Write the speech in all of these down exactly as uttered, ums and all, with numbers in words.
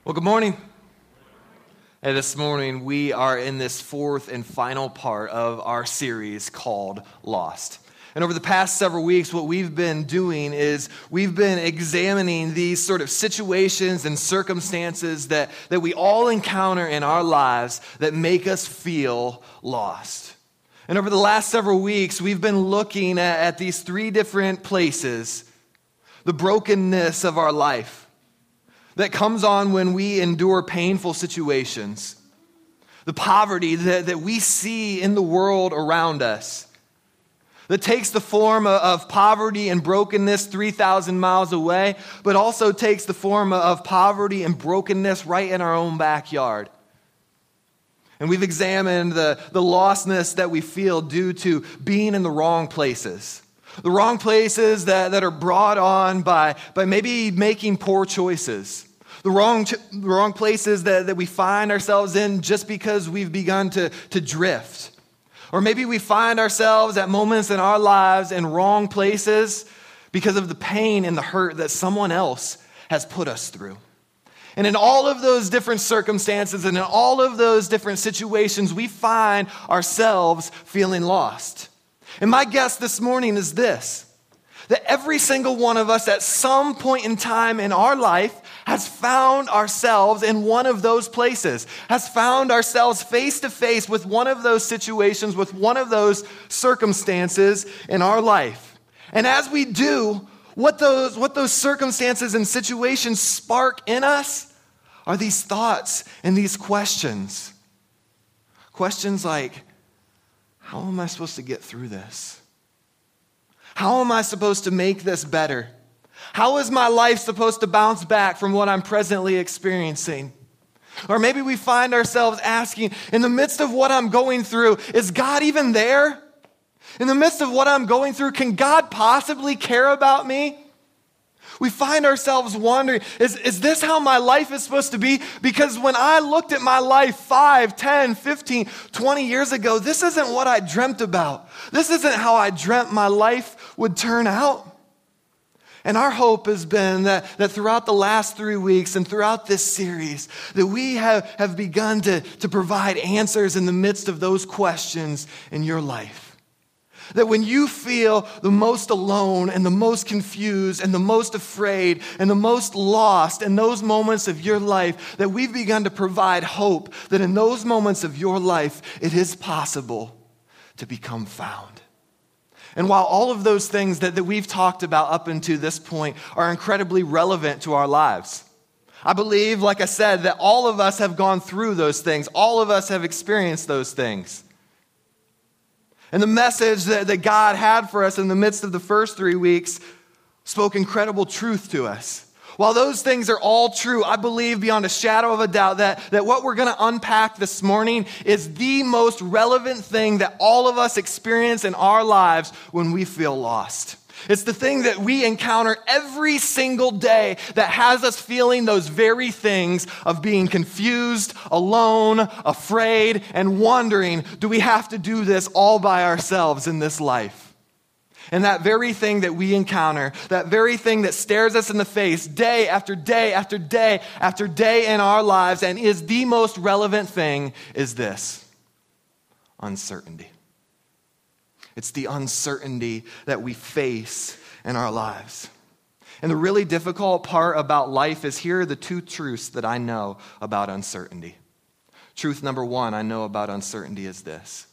Well, good morning. Hey, this morning we are in this fourth and final part of our series called Lost. And over the past several weeks, what we've been doing is we've been examining these sort of situations and circumstances that, that we all encounter in our lives that make us feel lost. And over the last several weeks, we've been looking at, at these three different places, the brokenness of our life that comes on when we endure painful situations, the poverty that, that we see in the world around us, that takes the form of, of poverty and brokenness three thousand miles away, but also takes the form of poverty and brokenness right in our own backyard. And we've examined the, the lostness that we feel due to being in the wrong places. The wrong places that, that are brought on by, by maybe making poor choices. The wrong, the wrong places that, that we find ourselves in just because we've begun to, to drift. Or maybe we find ourselves at moments in our lives in wrong places because of the pain and the hurt that someone else has put us through. And in all of those different circumstances and in all of those different situations, we find ourselves feeling lost. And my guess this morning is this, that every single one of us at some point in time in our life has found ourselves in one of those places, has found ourselves face to face with one of those situations, with one of those circumstances in our life. And as we do, what those, what those circumstances and situations spark in us are these thoughts and these questions. Questions like, how am I supposed to get through this? How am I supposed to make this better? How is my life supposed to bounce back from what I'm presently experiencing? Or maybe we find ourselves asking, in the midst of what I'm going through, is God even there? In the midst of what I'm going through, can God possibly care about me? We find ourselves wondering, is, is this how my life is supposed to be? Because when I looked at my life five, ten, fifteen, twenty years ago, this isn't what I dreamt about. This isn't how I dreamt my life would turn out. And our hope has been that, that throughout the last three weeks and throughout this series, that we have, have begun to, to provide answers in the midst of those questions in your life. That when you feel the most alone and the most confused and the most afraid and the most lost in those moments of your life, that we've begun to provide hope that in those moments of your life, it is possible to become found. And while all of those things that, that we've talked about up until this point are incredibly relevant to our lives, I believe, like I said, that all of us have gone through those things. All of us have experienced those things. And the message that, that God had for us in the midst of the first three weeks spoke incredible truth to us. While those things are all true, I believe beyond a shadow of a doubt that, that what we're going to unpack this morning is the most relevant thing that all of us experience in our lives when we feel lost. It's the thing that we encounter every single day that has us feeling those very things of being confused, alone, afraid, and wondering, do we have to do this all by ourselves in this life? And that very thing that we encounter, that very thing that stares us in the face day after day after day after day in our lives and is the most relevant thing is this: uncertainty. It's the uncertainty that we face in our lives. And the really difficult part about life is here are the two truths that I know about uncertainty. Truth number one I know about uncertainty is this: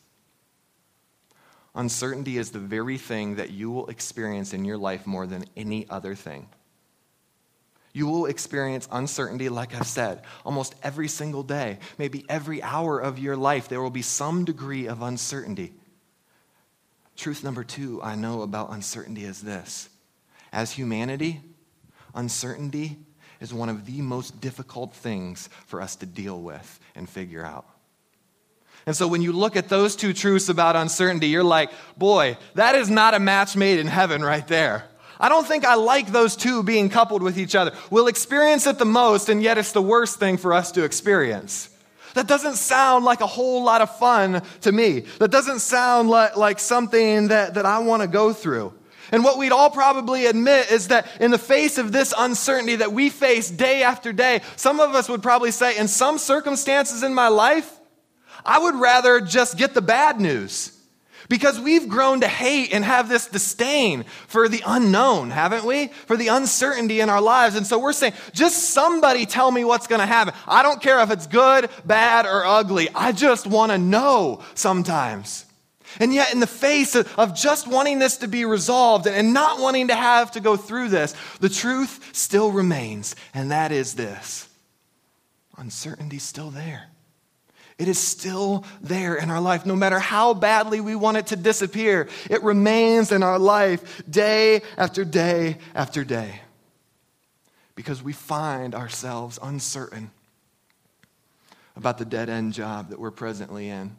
uncertainty is the very thing that you will experience in your life more than any other thing. You will experience uncertainty, like I've said, almost every single day. Maybe every hour of your life, there will be some degree of uncertainty. Truth number two I know about uncertainty is this: as humanity, uncertainty is one of the most difficult things for us to deal with and figure out. And so when you look at those two truths about uncertainty, you're like, boy, that is not a match made in heaven right there. I don't think I like those two being coupled with each other. We'll experience it the most, and yet it's the worst thing for us to experience. That doesn't sound like a whole lot of fun to me. That doesn't sound like, like something that, that I want to go through. And what we'd all probably admit is that in the face of this uncertainty that we face day after day, some of us would probably say, in some circumstances in my life, I would rather just get the bad news. Because we've grown to hate and have this disdain for the unknown, haven't we? For the uncertainty in our lives. And so we're saying, just somebody tell me what's going to happen. I don't care if it's good, bad, or ugly. I just want to know sometimes. And yet in the face of, of just wanting this to be resolved and not wanting to have to go through this, the truth still remains. And that is this: uncertainty's still there. It is still there in our life. No matter how badly we want it to disappear, it remains in our life day after day after day. Because we find ourselves uncertain about the dead-end job that we're presently in.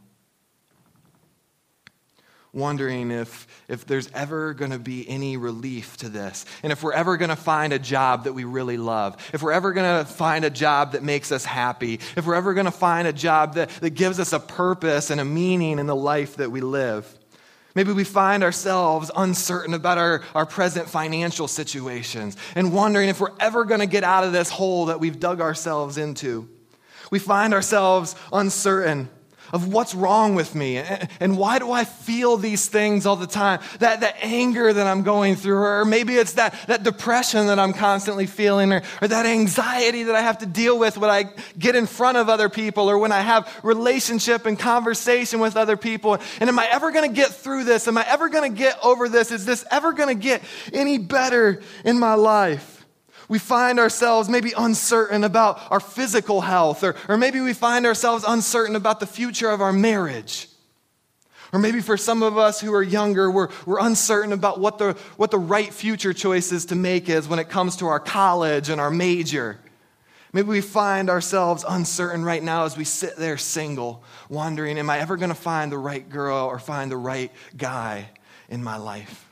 Wondering if, if there's ever going to be any relief to this. And if we're ever going to find a job that we really love. If we're ever going to find a job that makes us happy. If we're ever going to find a job that, that gives us a purpose and a meaning in the life that we live. Maybe we find ourselves uncertain about our, our present financial situations. And wondering if we're ever going to get out of this hole that we've dug ourselves into. We find ourselves uncertain of what's wrong with me and, and why do I feel these things all the time? That, that anger that I'm going through, or maybe it's that, that depression that I'm constantly feeling, or, or that anxiety that I have to deal with when I get in front of other people, or when I have relationship and conversation with other people. And am I ever going to get through this? Am I ever going to get over this? Is this ever going to get any better in my life? We find ourselves maybe uncertain about our physical health, or, or maybe we find ourselves uncertain about the future of our marriage. Or maybe for some of us who are younger, we're, we're uncertain about what the, what the right future choices to make is when it comes to our college and our major. Maybe we find ourselves uncertain right now as we sit there single, wondering, am I ever going to find the right girl or find the right guy in my life?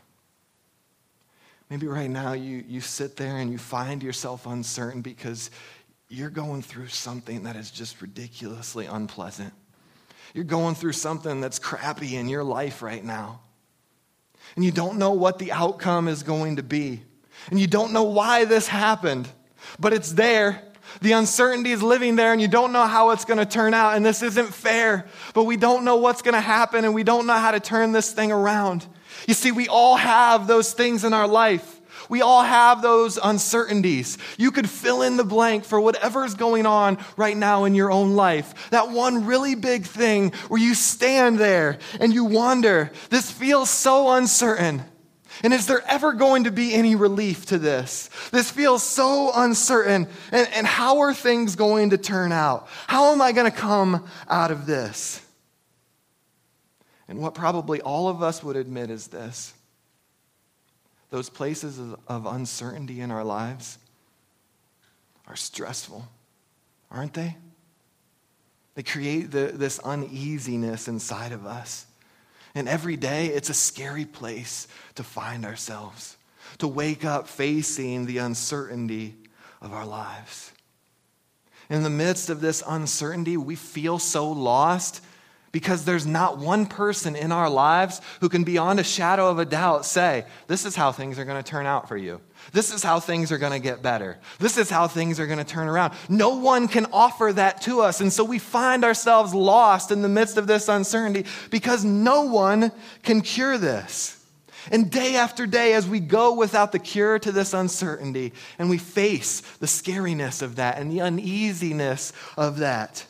Maybe right now you, you sit there and you find yourself uncertain because you're going through something that is just ridiculously unpleasant. You're going through something that's crappy in your life right now. And you don't know what the outcome is going to be. And you don't know why this happened, but it's there. The uncertainty is living there, and you don't know how it's going to turn out, and this isn't fair, but we don't know what's going to happen, and we don't know how to turn this thing around. You see, we all have those things in our life. We all have those uncertainties. You could fill in the blank for whatever is going on right now in your own life. That one really big thing where you stand there and you wonder, this feels so uncertain. And is there ever going to be any relief to this? This feels so uncertain. And, and how are things going to turn out? How am I going to come out of this? And what probably all of us would admit is this: those places of, of uncertainty in our lives are stressful, aren't they? They create the, this uneasiness inside of us. And every day, it's a scary place to find ourselves, to wake up facing the uncertainty of our lives. In the midst of this uncertainty, we feel so lost because there's not one person in our lives who can beyond a shadow of a doubt say, this is how things are going to turn out for you. This is how things are going to get better. This is how things are going to turn around. No one can offer that to us. And so we find ourselves lost in the midst of this uncertainty because no one can cure this. And day after day, as we go without the cure to this uncertainty, and we face the scariness of that and the uneasiness of that,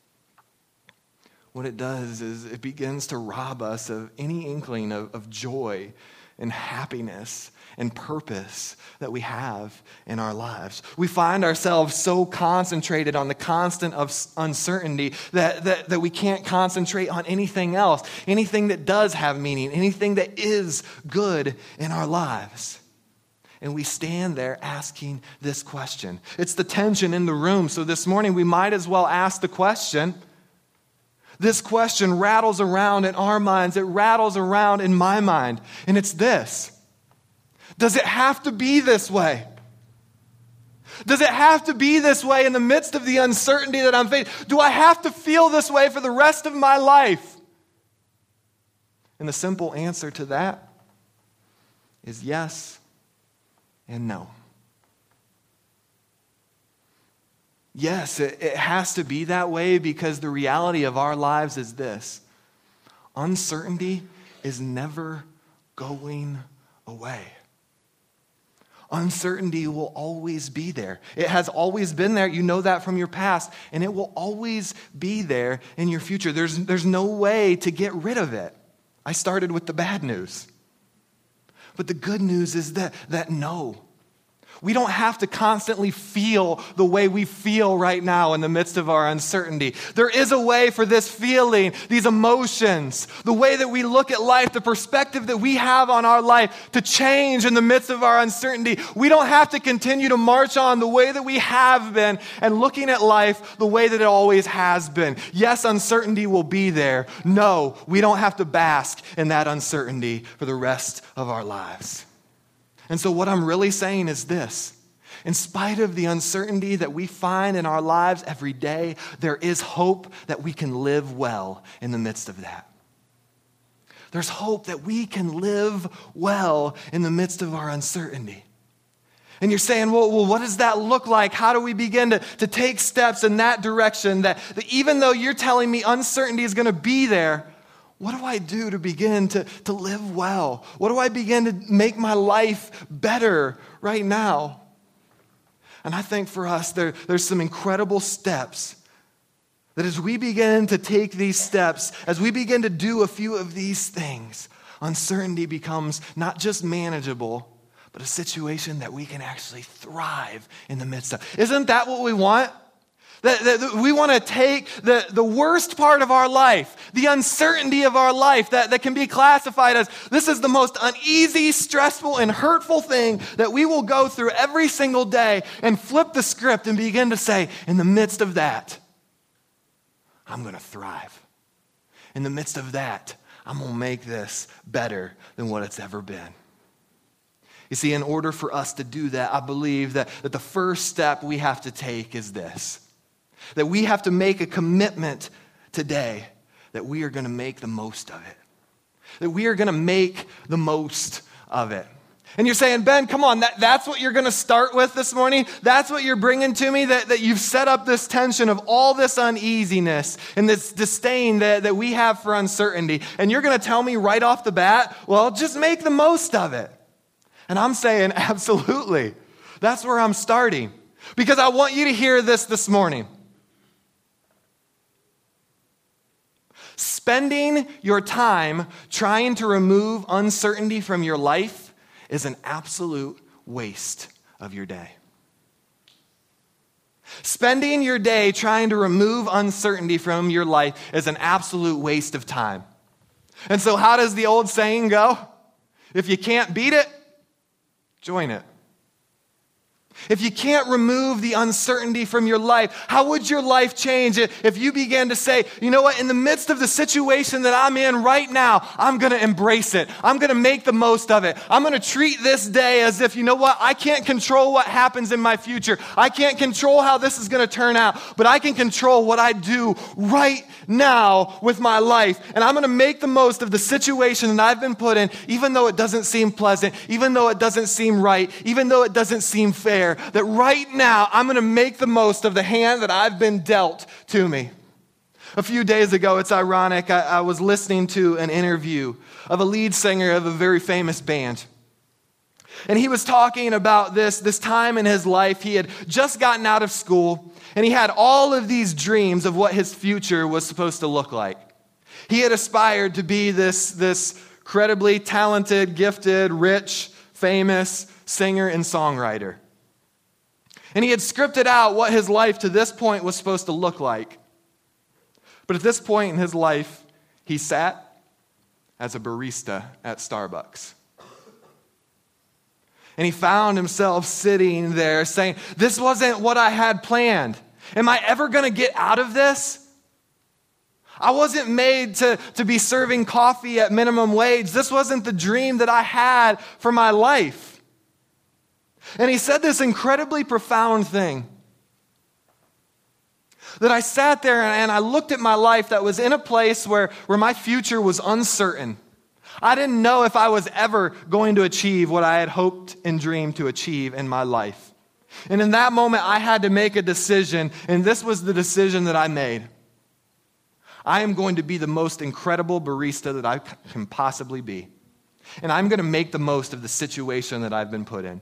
what it does is it begins to rob us of any inkling of, of joy and happiness and purpose that we have in our lives. We find ourselves so concentrated on the constant of uncertainty that, that, that we can't concentrate on anything else, anything that does have meaning, anything that is good in our lives. And we stand there asking this question. It's the tension in the room. So this morning we might as well ask the question. This question rattles around in our minds. It rattles around in my mind. And it's this: does it have to be this way? Does it have to be this way in the midst of the uncertainty that I'm facing? Do I have to feel this way for the rest of my life? And the simple answer to that is yes and no. Yes, it, it has to be that way because the reality of our lives is this: uncertainty is never going away. Uncertainty will always be there. It has always been there. You know that from your past, and it will always be there in your future. There's, there's no way to get rid of it. I started with the bad news. But the good news is that, that no. We don't have to constantly feel the way we feel right now in the midst of our uncertainty. There is a way for this feeling, these emotions, the way that we look at life, the perspective that we have on our life to change in the midst of our uncertainty. We don't have to continue to march on the way that we have been and looking at life the way that it always has been. Yes, uncertainty will be there. No, we don't have to bask in that uncertainty for the rest of our lives. And so what I'm really saying is this: in spite of the uncertainty that we find in our lives every day, there is hope that we can live well in the midst of that. There's hope that we can live well in the midst of our uncertainty. And you're saying, well, well what does that look like? How do we begin to, to take steps in that direction that, that even though you're telling me uncertainty is going to be there, what do I do to begin to, to live well? What do I begin to make my life better right now? And I think for us, there, there's some incredible steps that as we begin to take these steps, as we begin to do a few of these things, uncertainty becomes not just manageable, but a situation that we can actually thrive in the midst of. Isn't that what we want? That, that we want to take the, the worst part of our life, the uncertainty of our life that, that can be classified as this is the most uneasy, stressful, and hurtful thing that we will go through every single day, and flip the script and begin to say, in the midst of that, I'm going to thrive. In the midst of that, I'm going to make this better than what it's ever been. You see, in order for us to do that, I believe that, that the first step we have to take is this. That we have to make a commitment today that we are going to make the most of it. That we are going to make the most of it. And you're saying, Ben, come on, that, that's what you're going to start with this morning? That's what you're bringing to me? That, that you've set up this tension of all this uneasiness and this disdain that, that we have for uncertainty. And you're going to tell me right off the bat, well, just make the most of it. And I'm saying, absolutely. That's where I'm starting. Because I want you to hear this this morning. Spending your time trying to remove uncertainty from your life is an absolute waste of your day. Spending your day trying to remove uncertainty from your life is an absolute waste of time. And so how does the old saying go? If you can't beat it, join it. If you can't remove the uncertainty from your life, how would your life change if you began to say, you know what, in the midst of the situation that I'm in right now, I'm going to embrace it. I'm going to make the most of it. I'm going to treat this day as if, you know what, I can't control what happens in my future. I can't control how this is going to turn out, but I can control what I do right now with my life. And I'm going to make the most of the situation that I've been put in, even though it doesn't seem pleasant, even though it doesn't seem right, even though it doesn't seem fair. That right now, I'm going to make the most of the hand that I've been dealt to me. A few days ago, it's ironic, I, I was listening to an interview of a lead singer of a very famous band. And he was talking about this, this time in his life. He had just gotten out of school, and he had all of these dreams of what his future was supposed to look like. He had aspired to be this, this incredibly talented, gifted, rich, famous singer and songwriter. And he had scripted out what his life to this point was supposed to look like. But at this point in his life, he sat as a barista at Starbucks. And he found himself sitting there saying, this wasn't what I had planned. Am I ever going to get out of this? I wasn't made to, to be serving coffee at minimum wage. This wasn't the dream that I had for my life. And he said this incredibly profound thing. That I sat there and I looked at my life that was in a place where, where my future was uncertain. I didn't know if I was ever going to achieve what I had hoped and dreamed to achieve in my life. And in that moment, I had to make a decision, and this was the decision that I made. I am going to be the most incredible barista that I can possibly be. And I'm going to make the most of the situation that I've been put in.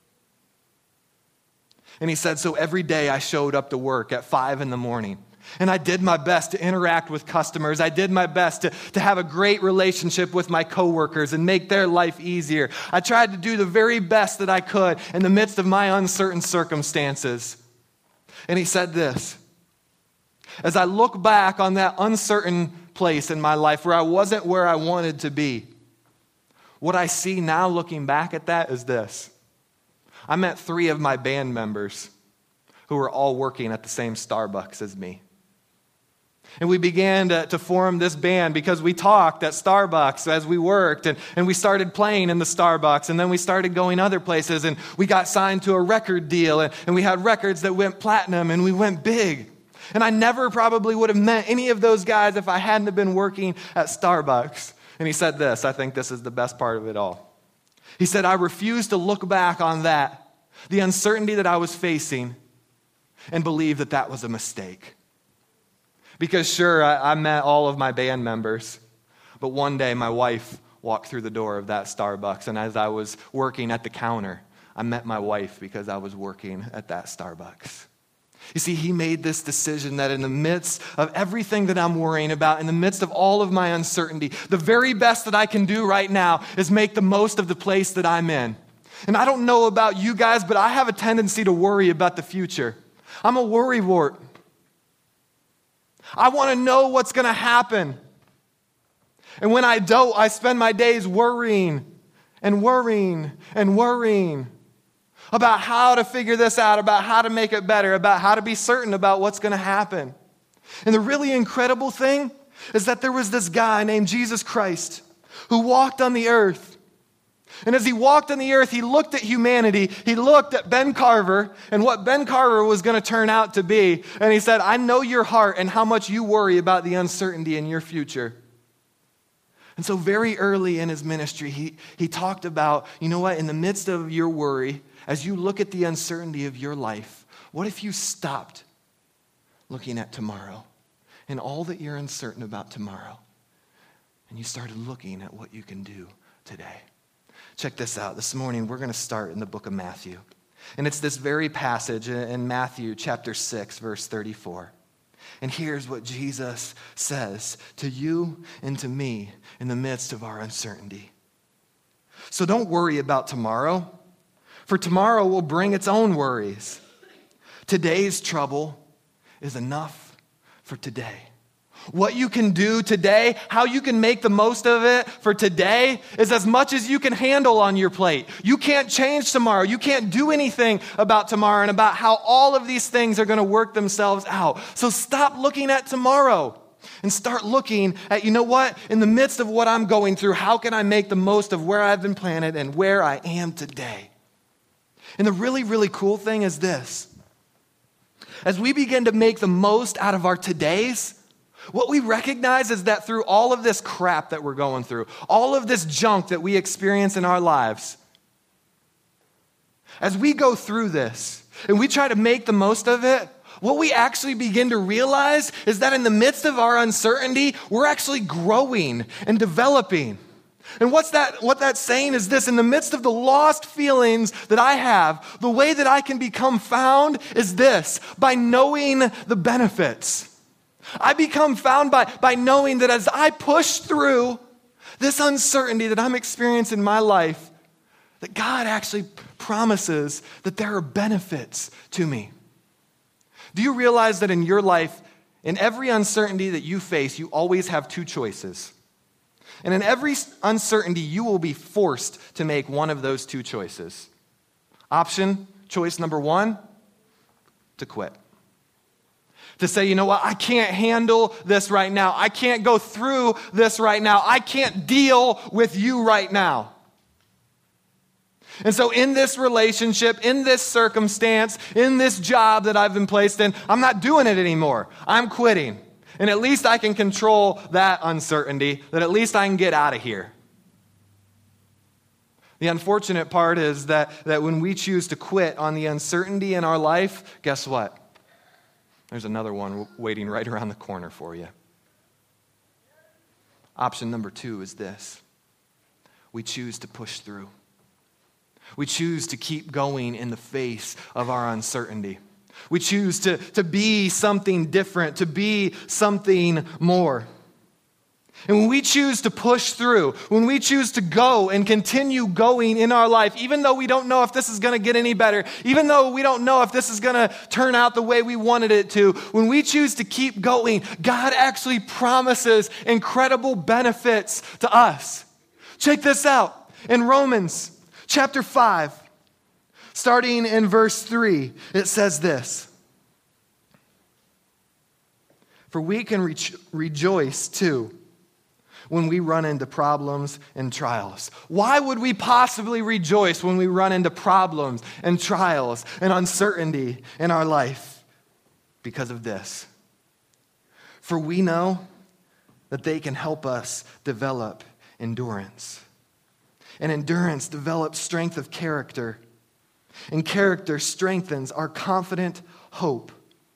And he said, so every day I showed up to work at five in the morning. And I did my best to interact with customers. I did my best to, to have a great relationship with my coworkers and make their life easier. I tried to do the very best that I could in the midst of my uncertain circumstances. And he said this, as I look back on that uncertain place in my life where I wasn't where I wanted to be, what I see now looking back at that is this. I met three of my band members who were all working at the same Starbucks as me. And we began to, to form this band because we talked at Starbucks as we worked, and, and we started playing in the Starbucks, and then we started going other places, and we got signed to a record deal, and, and we had records that went platinum, and we went big. And I never probably would have met any of those guys if I hadn't have been working at Starbucks. And he said this, I think this is the best part of it all. He said, I refuse to look back on that, the uncertainty that I was facing, and believe that that was a mistake. Because sure, I, I met all of my band members, but one day my wife walked through the door of that Starbucks, and as I was working at the counter, I met my wife because I was working at that Starbucks. You see, he made this decision that in the midst of everything that I'm worrying about, in the midst of all of my uncertainty, the very best that I can do right now is make the most of the place that I'm in. And I don't know about you guys, but I have a tendency to worry about the future. I'm a worrywart. I want to know what's going to happen. And when I don't, I spend my days worrying and worrying and worrying about how to figure this out, about how to make it better, about how to be certain about what's going to happen. And the really incredible thing is that there was this guy named Jesus Christ who walked on the earth. And as he walked on the earth, he looked at humanity. He looked at Ben Carver and what Ben Carver was going to turn out to be. And he said, I know your heart and how much you worry about the uncertainty in your future. And so very early in his ministry, he, he talked about, you know what, in the midst of your worry, as you look at the uncertainty of your life, what if you stopped looking at tomorrow and all that you're uncertain about tomorrow, and you started looking at what you can do today? Check this out. This morning, we're going to start in the book of Matthew. And it's this very passage in Matthew chapter six, verse thirty-four. And here's what Jesus says to you and to me in the midst of our uncertainty. So don't worry about tomorrow, for tomorrow will bring its own worries. Today's trouble is enough for today. What you can do today, how you can make the most of it for today is as much as you can handle on your plate. You can't change tomorrow. You can't do anything about tomorrow and about how all of these things are going to work themselves out. So stop looking at tomorrow and start looking at, you know what, in the midst of what I'm going through, how can I make the most of where I've been planted and where I am today? And the really, really cool thing is this. As we begin to make the most out of our todays, what we recognize is that through all of this crap that we're going through, all of this junk that we experience in our lives, as we go through this and we try to make the most of it, what we actually begin to realize is that in the midst of our uncertainty, we're actually growing and developing. And what's that? What that's saying is this: in the midst of the lost feelings that I have, the way that I can become found is this: by knowing the benefits. I become found by, by knowing that as I push through this uncertainty that I'm experiencing in my life, that God actually promises that there are benefits to me. Do you realize that in your life, in every uncertainty that you face, you always have two choices? And in every uncertainty, you will be forced to make one of those two choices. Option, choice number one, to quit. To say, you know what, I can't handle this right now. I can't go through this right now. I can't deal with you right now. And so in this relationship, in this circumstance, in this job that I've been placed in, I'm not doing it anymore. I'm quitting. And at least I can control that uncertainty, that at least I can get out of here. The unfortunate part is that, that when we choose to quit on the uncertainty in our life, guess what? There's another one waiting right around the corner for you. Option number two is this. We choose to push through. We choose to keep going in the face of our uncertainty. We choose to, to be something different, to be something more. And when we choose to push through, when we choose to go and continue going in our life, even though we don't know if this is going to get any better, even though we don't know if this is going to turn out the way we wanted it to, when we choose to keep going, God actually promises incredible benefits to us. Check this out. In Romans chapter five, starting in verse three, it says this. For we can re- rejoice too when we run into problems and trials. Why would we possibly rejoice when we run into problems and trials and uncertainty in our life? Because of this. For we know that they can help us develop endurance. And endurance develops strength of character. And character strengthens our confident hope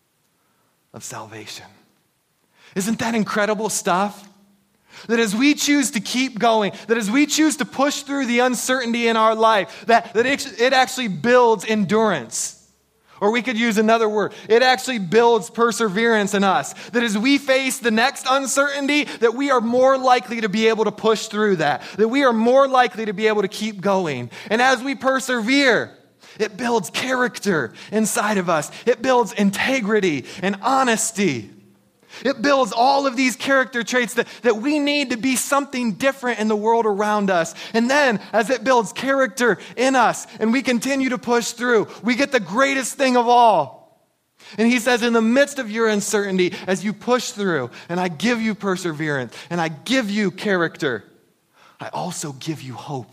of salvation. Isn't that incredible stuff? That as we choose to keep going, that as we choose to push through the uncertainty in our life, that, that it, it actually builds endurance. Or we could use another word. It actually builds perseverance in us. That as we face the next uncertainty, that we are more likely to be able to push through that. That we are more likely to be able to keep going. And as we persevere, it builds character inside of us. It builds integrity and honesty. It builds all of these character traits that, that we need to be something different in the world around us. And then, as it builds character in us and we continue to push through, we get the greatest thing of all. And he says, in the midst of your uncertainty, as you push through, and I give you perseverance, and I give you character, I also give you hope.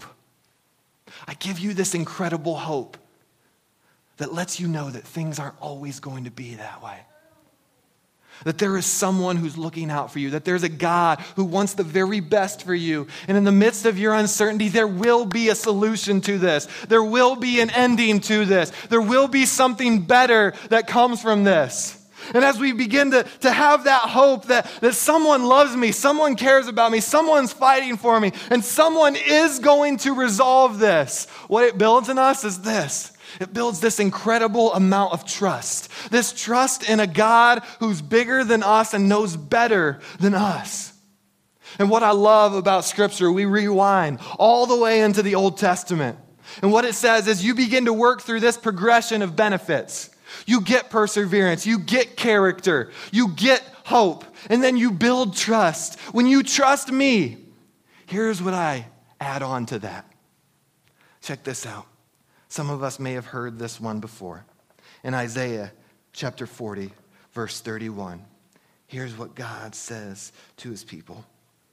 I give you this incredible hope that lets you know that things aren't always going to be that way. That there is someone who's looking out for you. That there's a God who wants the very best for you. And in the midst of your uncertainty, there will be a solution to this. There will be an ending to this. There will be something better that comes from this. And as we begin to, to have that hope that, that someone loves me, someone cares about me, someone's fighting for me, and someone is going to resolve this, what it builds in us is this. It builds this incredible amount of trust. This trust in a God who's bigger than us and knows better than us. And what I love about Scripture, we rewind all the way into the Old Testament. And what it says is you begin to work through this progression of benefits. You get perseverance, you get character, you get hope, and then you build trust. When you trust me, here's what I add on to that. Check this out. Some of us may have heard this one before. In Isaiah chapter forty, verse thirty-one, here's what God says to his people.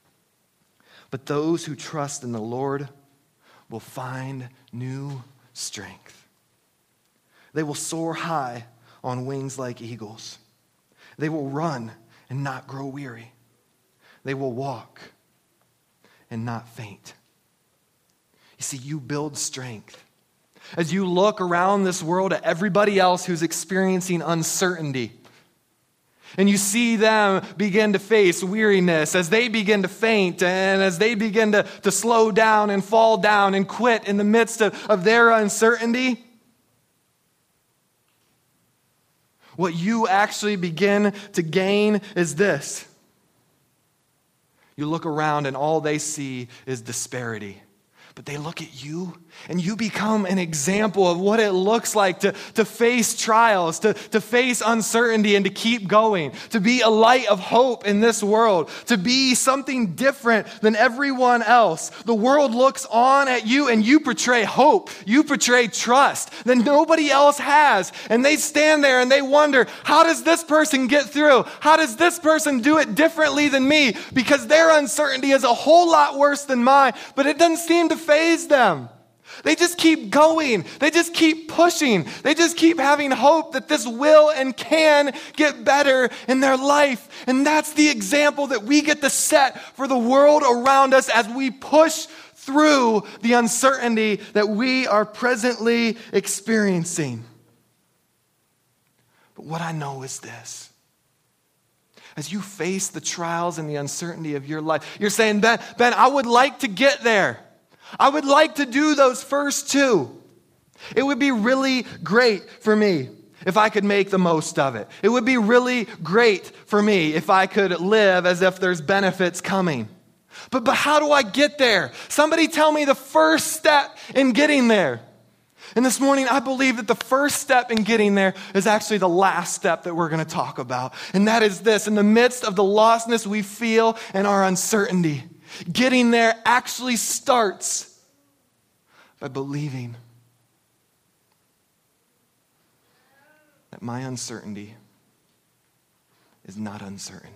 But those who trust in the Lord will find new strength. They will soar high on wings like eagles. They will run and not grow weary. They will walk and not faint. You see, you build strength. As you look around this world at everybody else who's experiencing uncertainty, and you see them begin to face weariness, as they begin to faint, and as they begin to, to slow down and fall down and quit in the midst of, of their uncertainty, what you actually begin to gain is this. You look around and all they see is disparity. But they look at you, and you become an example of what it looks like to, to face trials, to, to face uncertainty, and to keep going, to be a light of hope in this world, to be something different than everyone else. The world looks on at you, and you portray hope. You portray trust that nobody else has. And they stand there, and they wonder, how does this person get through? How does this person do it differently than me? Because their uncertainty is a whole lot worse than mine, but it doesn't seem to faze them. They just keep going. They just keep pushing. They just keep having hope that this will and can get better in their life. And that's the example that we get to set for the world around us as we push through the uncertainty that we are presently experiencing. But what I know is this. As you face the trials and the uncertainty of your life, you're saying, Ben, Ben, I would like to get there. I would like to do those first two. It would be really great for me if I could make the most of it. It would be really great for me if I could live as if there's benefits coming. But, but how do I get there? Somebody tell me the first step in getting there. And this morning, I believe that the first step in getting there is actually the last step that we're going to talk about. And that is this: in the midst of the lostness we feel and our uncertainty, getting there actually starts by believing that my uncertainty is not uncertain.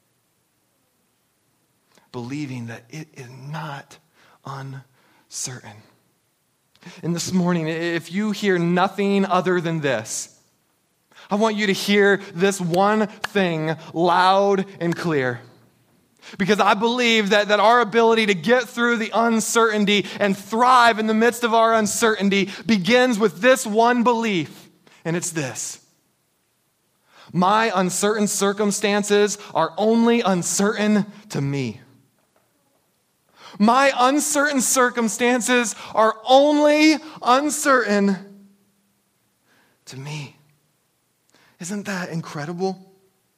Believing that it is not uncertain. And this morning, if you hear nothing other than this, I want you to hear this one thing loud and clear. Because I believe that, that our ability to get through the uncertainty and thrive in the midst of our uncertainty begins with this one belief. And it's this: my uncertain circumstances are only uncertain to me. My uncertain circumstances are only uncertain to me. Isn't that incredible?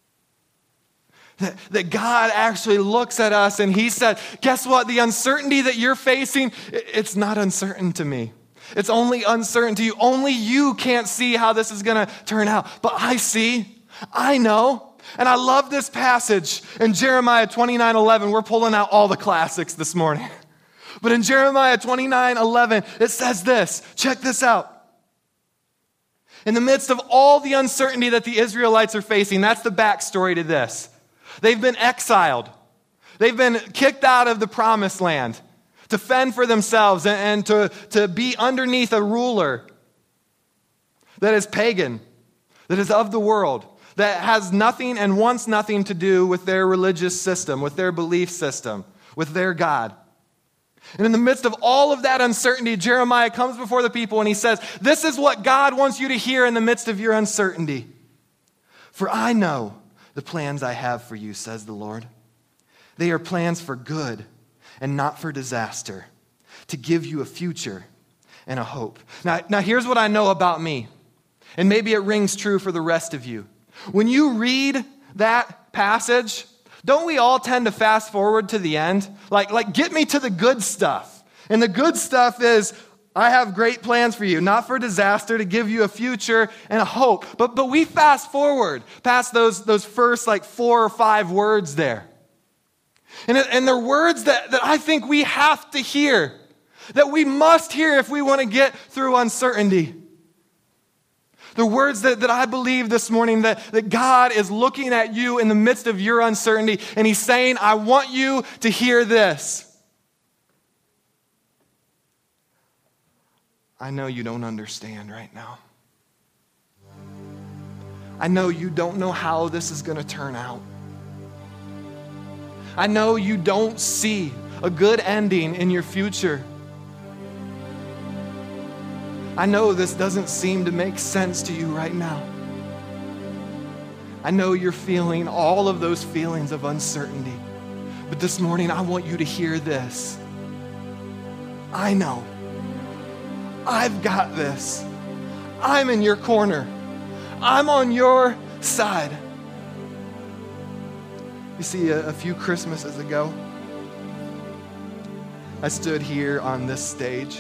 That, that God actually looks at us and he said, guess what? The uncertainty that you're facing, it's not uncertain to me. It's only uncertain to you. Only you can't see how this is going to turn out. But I see. I know. And I love this passage in Jeremiah twenty-nine eleven. We're pulling out all the classics this morning. But in Jeremiah twenty-nine eleven, it says this. Check this out. In the midst of all the uncertainty that the Israelites are facing, that's the backstory to this. They've been exiled. They've been kicked out of the promised land to fend for themselves and, and to, to be underneath a ruler that is pagan, that is of the world, that has nothing and wants nothing to do with their religious system, with their belief system, with their God. And in the midst of all of that uncertainty, Jeremiah comes before the people and he says, this is what God wants you to hear in the midst of your uncertainty. For I know the plans I have for you, says the Lord. They are plans for good and not for disaster, to give you a future and a hope. Now, now here's what I know about me, and maybe it rings true for the rest of you. When you read that passage, don't we all tend to fast forward to the end? Like, like get me to the good stuff. And the good stuff is, I have great plans for you, not for disaster, to give you a future and a hope. But but we fast forward past those, those first like four or five words there. And, and they're words that, that I think we have to hear, that we must hear if we want to get through uncertainty. The words that, that I believe this morning, that, that God is looking at you in the midst of your uncertainty, and he's saying, I want you to hear this. I know you don't understand right now. I know you don't know how this is going to turn out. I know you don't see a good ending in your future. I know this doesn't seem to make sense to you right now. I know you're feeling all of those feelings of uncertainty. But this morning, I want you to hear this. I know. I've got this. I'm in your corner. I'm on your side. You see, a, a few Christmases ago, I stood here on this stage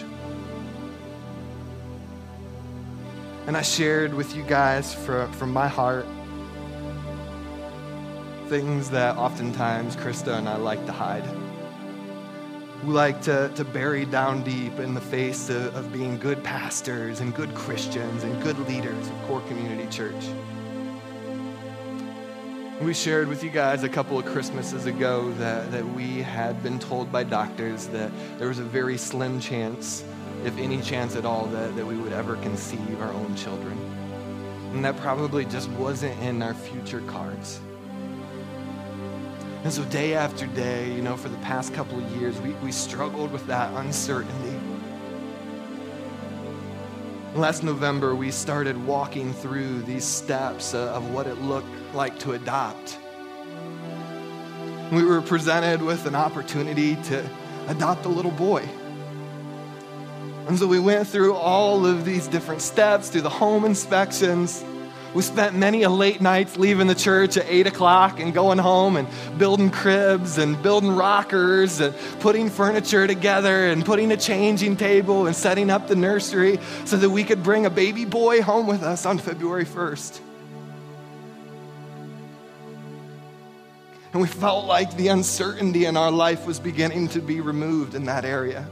and I shared with you guys from, from my heart things that oftentimes Krista and I like to hide. We like to, to bury down deep in the face of, of being good pastors and good Christians and good leaders of Core Community Church. We shared with you guys a couple of Christmases ago that, that we had been told by doctors that there was a very slim chance, if any chance at all, that, that we would ever conceive our own children. And that probably just wasn't in our future cards. And so day after day, you know, for the past couple of years, we, we struggled with that uncertainty. Last November, we started walking through these steps of what it looked like to adopt. We were presented with an opportunity to adopt a little boy. And so we went through all of these different steps, through the home inspections. We spent many a late nights leaving the church at eight o'clock and going home and building cribs and building rockers and putting furniture together and putting a changing table and setting up the nursery so that we could bring a baby boy home with us on February first. And we felt like the uncertainty in our life was beginning to be removed in that area.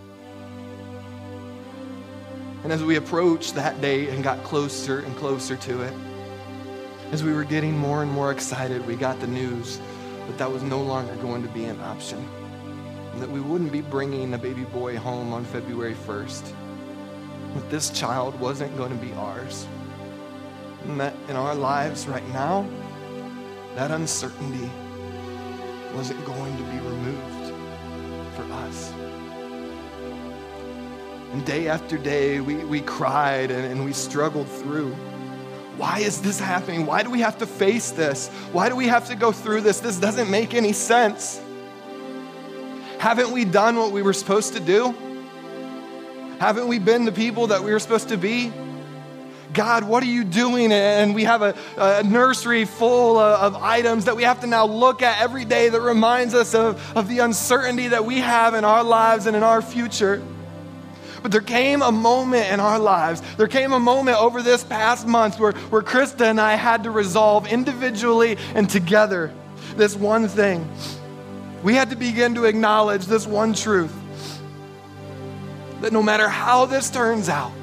And as we approached that date and got closer and closer to it, as we were getting more and more excited, we got the news that that was no longer going to be an option, and that we wouldn't be bringing a baby boy home on February first, that this child wasn't going to be ours, and that in our lives right now, that uncertainty wasn't going to be removed for us. And day after day, we, we cried and, and we struggled through. Why is this happening? Why do we have to face this? Why do we have to go through this? This doesn't make any sense. Haven't we done what we were supposed to do? Haven't we been the people that we were supposed to be? God, what are you doing? And we have a, a nursery full of, of items that we have to now look at every day that reminds us of, of the uncertainty that we have in our lives and in our future. But there came a moment in our lives, there came a moment over this past month where, where Krista and I had to resolve individually and together this one thing. We had to begin to acknowledge this one truth, that no matter how this turns out,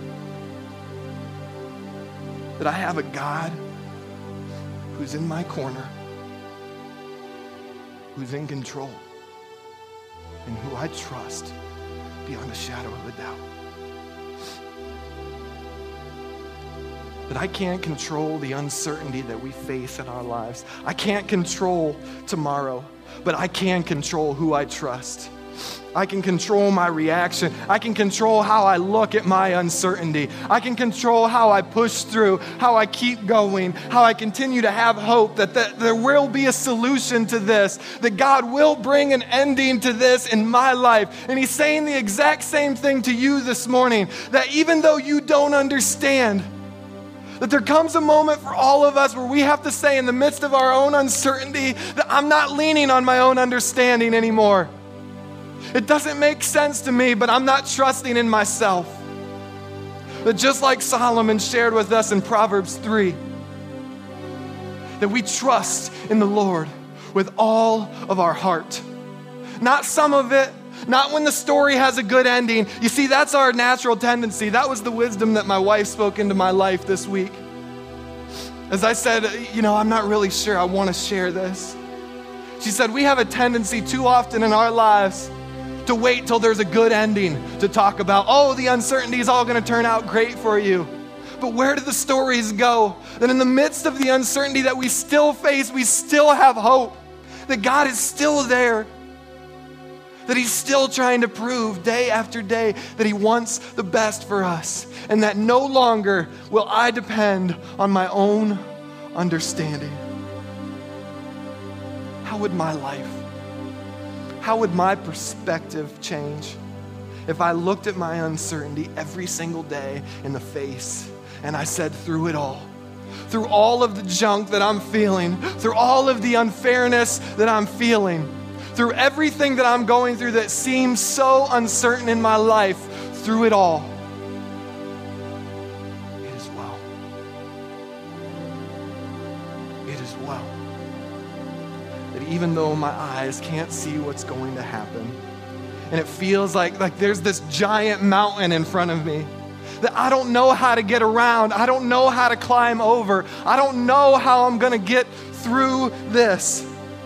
that I have a God who's in my corner, who's in control, and who I trust beyond a shadow of a doubt. That I can't control the uncertainty that we face in our lives. I can't control tomorrow, but I can control who I trust. I can control my reaction. I can control how I look at my uncertainty. I can control how I push through, how I keep going, how I continue to have hope that the, there will be a solution to this, that God will bring an ending to this in my life. And He's saying the exact same thing to you this morning, that even though you don't understand, that there comes a moment for all of us where we have to say in the midst of our own uncertainty that I'm not leaning on my own understanding anymore. It doesn't make sense to me, but I'm not trusting in myself. That just like Solomon shared with us in Proverbs three, that we trust in the Lord with all of our heart. Not some of it, not when the story has a good ending. You see, that's our natural tendency. That was the wisdom that my wife spoke into my life this week. As I said, you know, I'm not really sure I want to share this. She said, we have a tendency too often in our lives to wait till there's a good ending to talk about, oh, the uncertainty is all going to turn out great for you. But where do the stories go? That in the midst of the uncertainty that we still face, we still have hope. That God is still there. That He's still trying to prove day after day that He wants the best for us. And that no longer will I depend on my own understanding. How would my life, how would my perspective change if I looked at my uncertainty every single day in the face and I said, through it all, through all of the junk that I'm feeling, through all of the unfairness that I'm feeling, through everything that I'm going through that seems so uncertain in my life, through it all, it is well. It is well. That even though my eyes can't see what's going to happen, and it feels like, like there's this giant mountain in front of me that I don't know how to get around, I don't know how to climb over, I don't know how I'm going to get through this.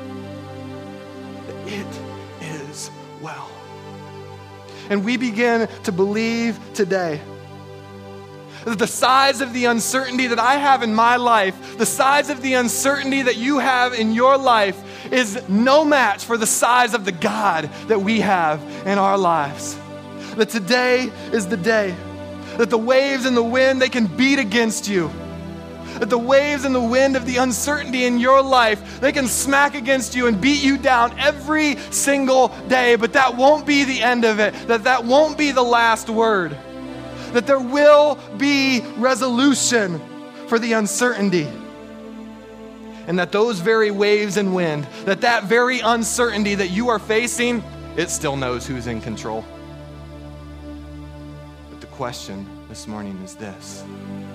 It is well. And we begin to believe today that the size of the uncertainty that I have in my life, the size of the uncertainty that you have in your life is no match for the size of the God that we have in our lives. That today is the day that the waves and the wind, they can beat against you. That the waves and the wind of the uncertainty in your life, they can smack against you and beat you down every single day, but that won't be the end of it. That that won't be the last word. That there will be resolution for the uncertainty. And that those very waves and wind, that that very uncertainty that you are facing, it still knows who's in control. But the question this morning is this: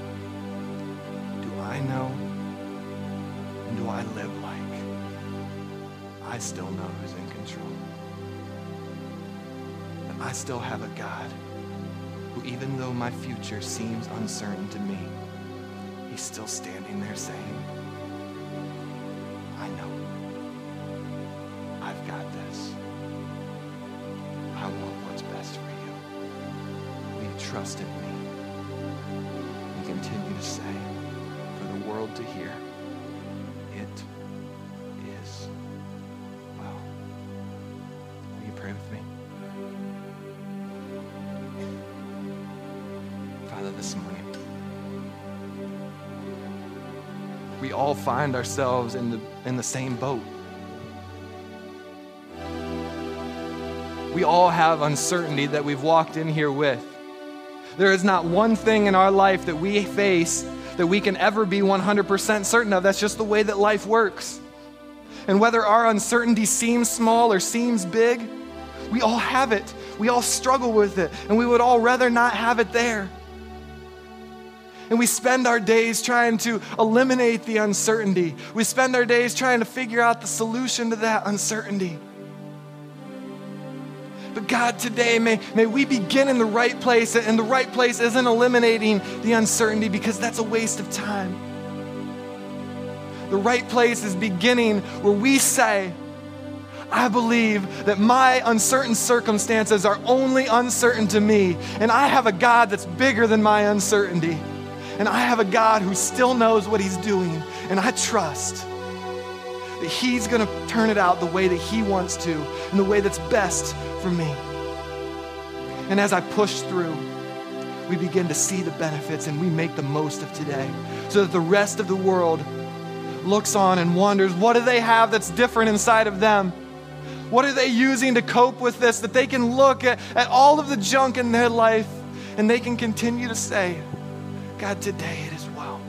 do I know, and do I live like I still know who's in control? That I still have a God who, even though my future seems uncertain to me, he's still standing there saying, I know. I've got this. I want what's best for you. Will you trust in me? And continue to say, for the world to hear, it is well. Will you pray with me? Father, this morning, we all find ourselves in the in the same boat. We all have uncertainty that we've walked in here with. There is not one thing in our life that we face that we can ever be one hundred percent certain of. That's just the way that life works. And whether our uncertainty seems small or seems big, we all have it. We all struggle with it, and we would all rather not have it there. And we spend our days trying to eliminate the uncertainty. We spend our days trying to figure out the solution to that uncertainty. But God, today, may, may we begin in the right place, and the right place isn't eliminating the uncertainty, because that's a waste of time. The right place is beginning where we say, I believe that my uncertain circumstances are only uncertain to me, and I have a God that's bigger than my uncertainty. And I have a God who still knows what he's doing, and I trust that he's going to turn it out the way that he wants to, and the way that's best for me. And as I push through, we begin to see the benefits, and we make the most of today, so that the rest of the world looks on and wonders, what do they have that's different inside of them? What are they using to cope with this? That they can look at, at all of the junk in their life, and they can continue to say, God, today it is well.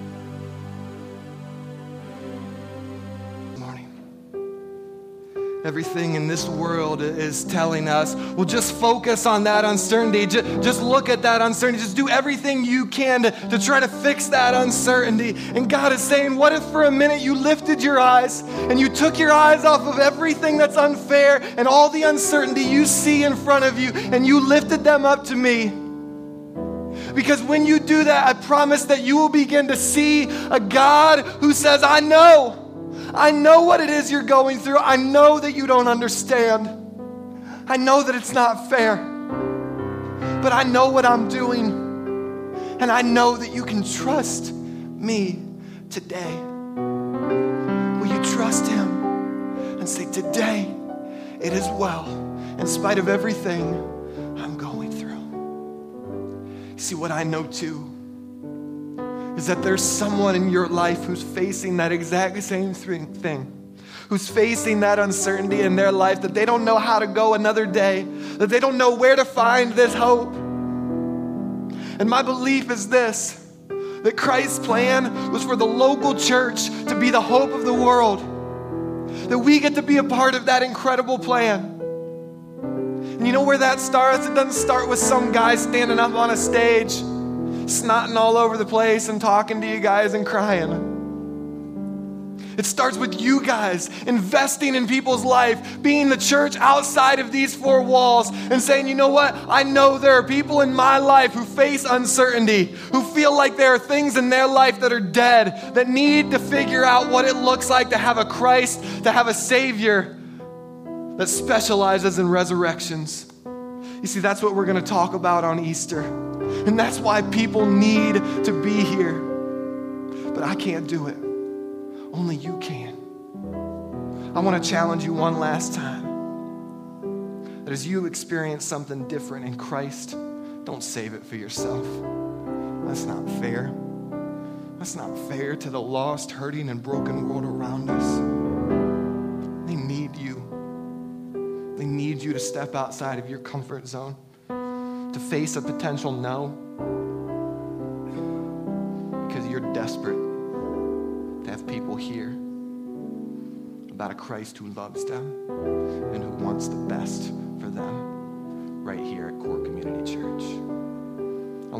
Morning. Everything in this world is telling us, well, just focus on that uncertainty. Just, just look at that uncertainty. Just do everything you can to, to try to fix that uncertainty. And God is saying, what if for a minute you lifted your eyes and you took your eyes off of everything that's unfair and all the uncertainty you see in front of you, and you lifted them up to me? Because when you do that, I promise that you will begin to see a God who says, I know. I know what it is you're going through. I know that you don't understand. I know that it's not fair. But I know what I'm doing. And I know that you can trust me today. Will you trust him and say, today it is well, in spite of everything I'm going through? See, what I know too is that there's someone in your life who's facing that exact same thing, who's facing that uncertainty in their life, that they don't know how to go another day, that they don't know where to find this hope. And my belief is this, that Christ's plan was for the local church to be the hope of the world, that we get to be a part of that incredible plan. And you know where that starts? It doesn't start with some guy standing up on a stage, snotting all over the place and talking to you guys and crying. It starts with you guys investing in people's life, being the church outside of these four walls and saying, you know what? I know there are people in my life who face uncertainty, who feel like there are things in their life that are dead, that need to figure out what it looks like to have a Christ, to have a Savior that specializes in resurrections. You see, that's what we're going to talk about on Easter. And that's why people need to be here. But I can't do it. Only you can. I want to challenge you one last time. That as you experience something different in Christ, don't save it for yourself. That's not fair. That's not fair to the lost, hurting, and broken world around us. They need you. They need you to step outside of your comfort zone, to face a potential no, because you're desperate to have people hear about a Christ who loves them and who wants the best for them right here at Core Community Church.